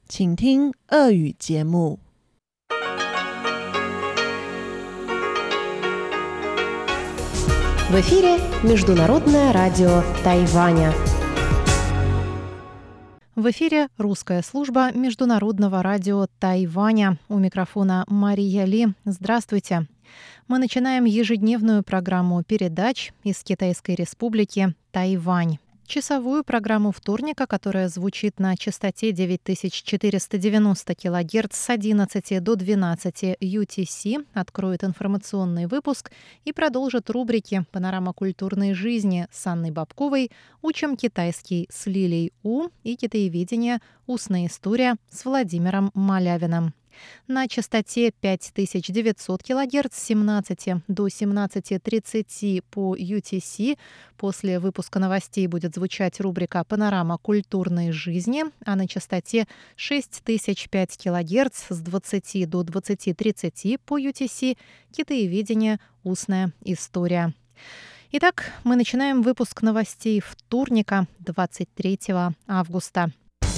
请听俄语节目。 В эфире Международное радио Тайваня. В эфире русская служба Международного радио Тайваня. У микрофона Мария Ли. Здравствуйте. Мы начинаем ежедневную программу передач из Китайской Республики Тайвань. Часовую программу вторника, которая звучит на частоте 9490 кГц с 11 до 12 UTC, откроет информационный выпуск и продолжит рубрики «Панорама культурной жизни» с Анной Бабковой, «Учим китайский» с Лилей У и «Китаеведение. Устная история» с Владимиром Малявиным. На частоте 5900 кГц с 17 до 17:30 по UTC после выпуска новостей будет звучать рубрика «Панорама культурной жизни», а на частоте 6005 кГц с 20 до 20:30 по UTC «Китаеведение. Устная история». Итак, мы начинаем выпуск новостей вторника, 23 августа.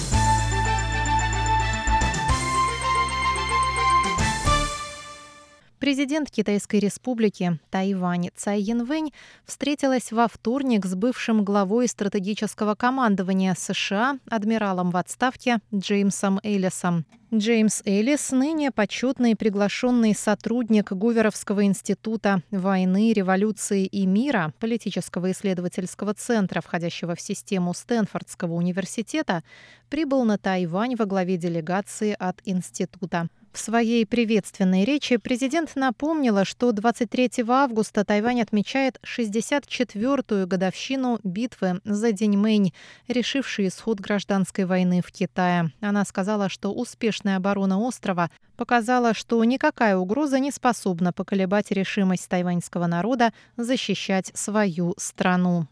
Президент Китайской Республики Тайвань Цай Янвэнь встретилась во вторник с бывшим главой стратегического командования США, адмиралом в отставке Джеймсом Эллисом. Джеймс Эллис – ныне почетный приглашенный сотрудник Гуверовского института войны, революции и мира, политического исследовательского центра, входящего в систему Стэнфордского университета, прибыл на Тайвань во главе делегации от института. В своей приветственной речи президент напомнила, что 23 августа Тайвань отмечает 64-ю годовщину битвы за Диньмэнь, решившей исход гражданской войны в Китае. Она сказала, что успешная оборона острова показала, что никакая угроза не способна поколебать решимость тайваньского народа защищать свою страну.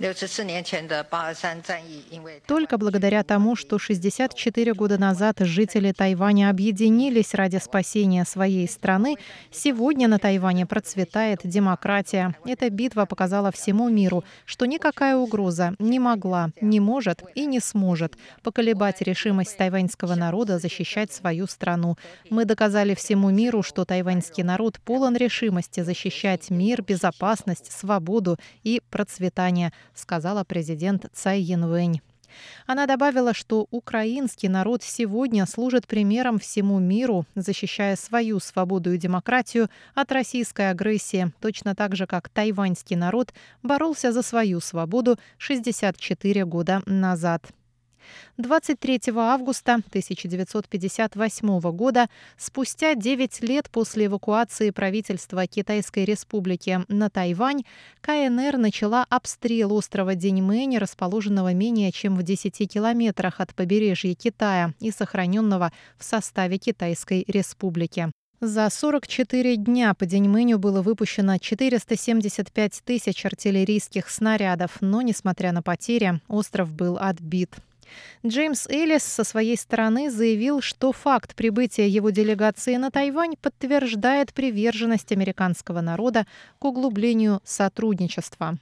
Только благодаря тому, что 64 года назад жители Тайваня объединились ради спасения своей страны, сегодня на Тайване процветает демократия. Эта битва показала всему миру, что никакая угроза не могла, не может и не сможет поколебать решимость тайваньского народа защищать свою страну. Мы доказали всему миру, что тайваньский народ полон решимости защищать мир, безопасность, свободу и процветание, сказала президент Цай Янвэнь. Она добавила, что украинский народ сегодня служит примером всему миру, защищая свою свободу и демократию от российской агрессии, точно так же, как тайваньский народ боролся за свою свободу 64 года назад. 23 августа 1958 года, спустя 9 лет после эвакуации правительства Китайской Республики на Тайвань, КНР начала обстрел острова Диньмэнь, расположенного менее чем в 10 километрах от побережья Китая и сохраненного в составе Китайской Республики. За 44 дня по Диньмэню было выпущено 475 тысяч артиллерийских снарядов, но, несмотря на потери, остров был отбит. Джеймс Эллис со своей стороны заявил, что факт прибытия его делегации на Тайвань подтверждает приверженность американского народа к углублению сотрудничества.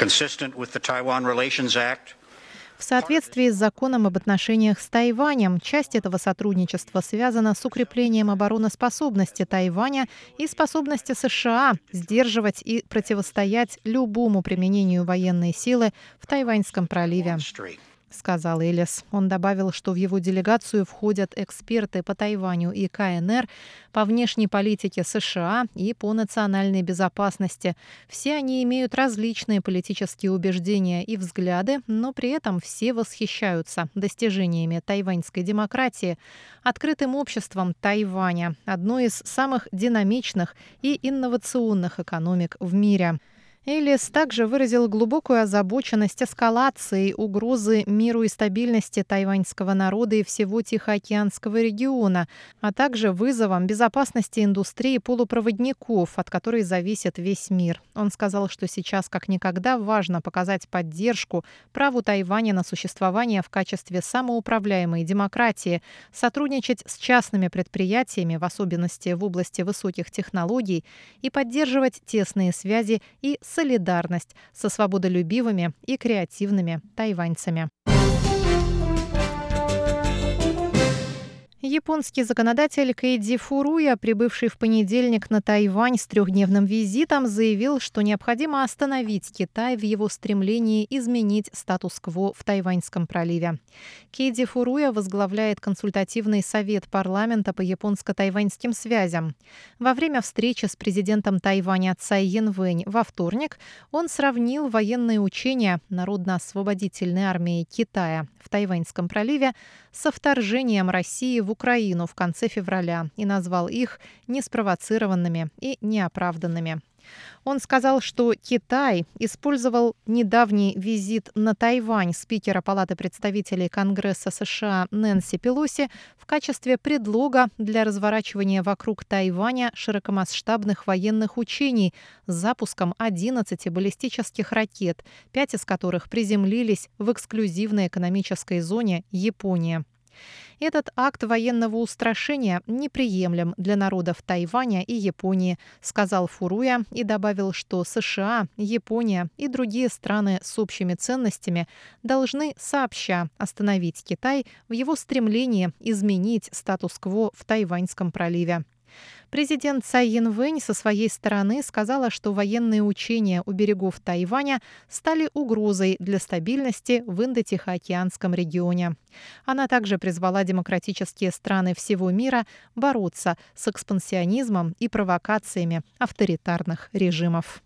В соответствии с законом об отношениях с Тайванем, часть этого сотрудничества связана с укреплением обороноспособности Тайваня и способности США сдерживать и противостоять любому применению военной силы в Тайваньском проливе, сказал Эллис. Он добавил, что в его делегацию входят эксперты по Тайваню и КНР, по внешней политике США и по национальной безопасности. Все они имеют различные политические убеждения и взгляды, но при этом все восхищаются достижениями тайваньской демократии, открытым обществом Тайваня, одной из самых динамичных и инновационных экономик в мире. Эллис также выразил глубокую озабоченность эскалацией угрозы миру и стабильности тайваньского народа и всего Тихоокеанского региона, а также вызовом безопасности индустрии полупроводников, от которой зависит весь мир. Он сказал, что сейчас как никогда важно показать поддержку праву Тайваня на существование в качестве самоуправляемой демократии, сотрудничать с частными предприятиями, в особенности в области высоких технологий, и поддерживать тесные связи и солидарность со свободолюбивыми и креативными тайваньцами. Японский законодатель Кейди Фуруя, прибывший в понедельник на Тайвань с трехдневным визитом, заявил, что необходимо остановить Китай в его стремлении изменить статус-кво в Тайваньском проливе. Кейди Фуруя возглавляет консультативный совет парламента по японско-тайваньским связям. Во время встречи с президентом Тайваня Цай Янвэнь во вторник он сравнил военные учения Народно-освободительной армии Китая в Тайваньском проливе со вторжением России в Украину в конце февраля и назвал их неспровоцированными и неоправданными. Он сказал, что Китай использовал недавний визит на Тайвань спикера Палаты представителей Конгресса США Нэнси Пелоси в качестве предлога для разворачивания вокруг Тайваня широкомасштабных военных учений с запуском 11 баллистических ракет, 5 из которых приземлились в эксклюзивной экономической зоне Японии. Этот акт военного устрашения неприемлем для народов Тайваня и Японии, сказал Фуруя и добавил, что США, Япония и другие страны с общими ценностями должны сообща остановить Китай в его стремлении изменить статус-кво в Тайваньском проливе. Президент Цай Янвэнь со своей стороны сказала, что военные учения у берегов Тайваня стали угрозой для стабильности в Индо-Тихоокеанском регионе. Она также призвала демократические страны всего мира бороться с экспансионизмом и провокациями авторитарных режимов.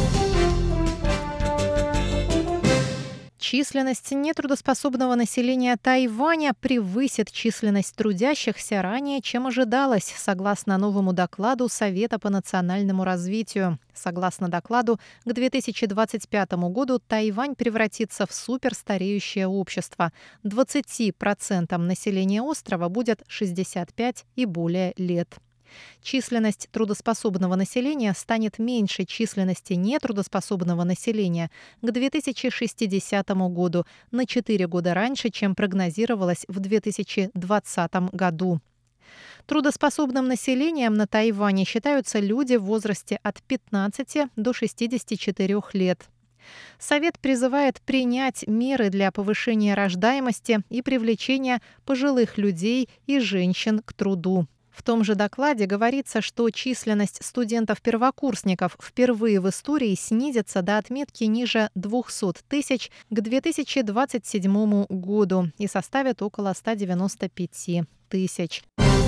Численность нетрудоспособного населения Тайваня превысит численность трудящихся ранее, чем ожидалось, согласно новому докладу Совета по национальному развитию. Согласно докладу, к 2025 году Тайвань превратится в суперстареющее общество. 20% населения острова будет 65 и более лет. Численность трудоспособного населения станет меньше численности нетрудоспособного населения к 2060 году, на 4 года раньше, чем прогнозировалось в 2020 году. Трудоспособным населением на Тайване считаются люди в возрасте от 15 до 64 лет. Совет призывает принять меры для повышения рождаемости и привлечения пожилых людей и женщин к труду. В том же докладе говорится, что численность студентов-первокурсников впервые в истории снизится до отметки ниже 200 тысяч к 2027 году и составит около 195 тысяч.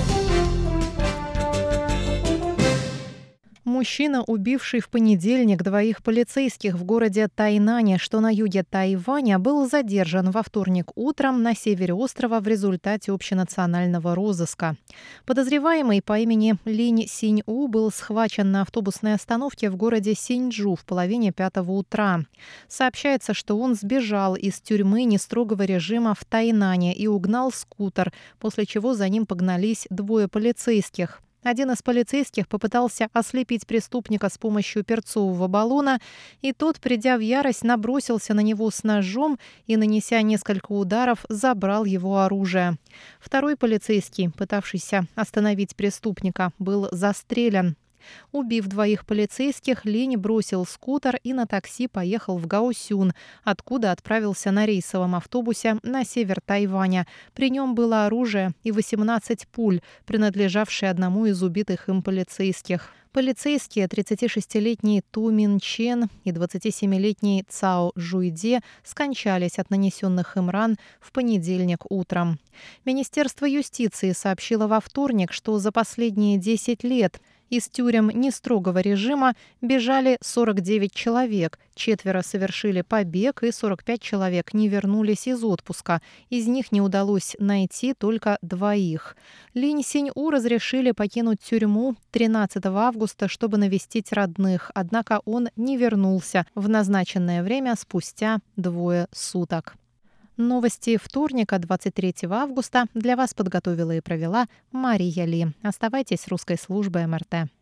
Мужчина, убивший в понедельник двоих полицейских в городе Тайнане, что на юге Тайваня, был задержан во вторник утром на севере острова в результате общенационального розыска. Подозреваемый по имени Линь Синь-У был схвачен на автобусной остановке в городе Синьчжу в половине 5 утра. Сообщается, что он сбежал из тюрьмы нестрогого режима в Тайнане и угнал скутер, после чего за ним погнались двое полицейских. Один из полицейских попытался ослепить преступника с помощью перцового баллона, и тот, придя в ярость, набросился на него с ножом и, нанеся несколько ударов, забрал его оружие. Второй полицейский, пытавшийся остановить преступника, был застрелен. Убив двоих полицейских, Линь бросил скутер и на такси поехал в Гаосюн, откуда отправился на рейсовом автобусе на север Тайваня. При нем было оружие и 18 пуль, принадлежавшие одному из убитых им полицейских. Полицейские 36-летний Ту Мин Чен и 27-летний Цао Жуйде скончались от нанесенных им ран в понедельник утром. Министерство юстиции сообщило во вторник, что за последние 10 лет из тюрем нестрогого режима бежали 49 человек, 4 совершили побег и 45 человек не вернулись из отпуска. Из них не удалось найти только 2. Линь Синь-У разрешили покинуть тюрьму 13 августа, чтобы навестить родных, однако он не вернулся в назначенное время спустя 2 суток. Новости вторника, 23 августа, для вас подготовила и провела Мария Ли. Оставайтесь с русской службой МРТ.